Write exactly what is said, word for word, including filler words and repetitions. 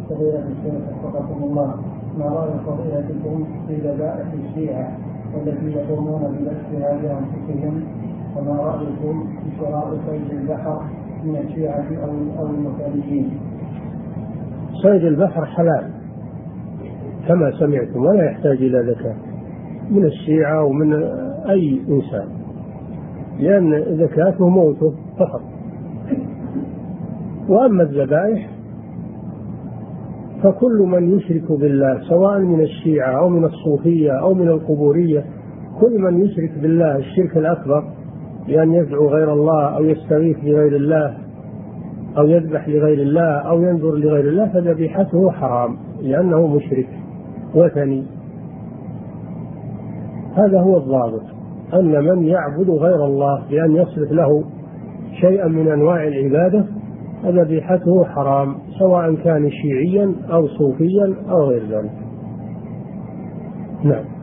فضيلة الشيخ وفقكم الله، ما رأي فضيلتكم في ذبائح الشيعة والتي يقومون بنفسها بأنفسهم؟ وما رأيكم في شراء صيد البحر من الشيعة أو المثاليين؟ صيد البحر حلال كما سمعتم، ولا يحتاج إلى زكاة من الشيعة ومن أي إنسان، لأن زكاته موته فقط. وأما الذبائح فكل من يشرك بالله سواء من الشيعة أو من الصوفية أو من القبورية، كل من يشرك بالله الشرك الأكبر بأن يدعو غير الله أو يستغيث لغير الله أو يذبح لغير الله أو ينظر لغير الله فذبيحته حرام، لأنه مشرك وثني. هذا هو الضابط، أن من يعبد غير الله بأن يصرف له شيئا من أنواع العبادة فذبيحته حرام، سواء كان شيعيا أو صوفيا أو غير ذلك. نعم.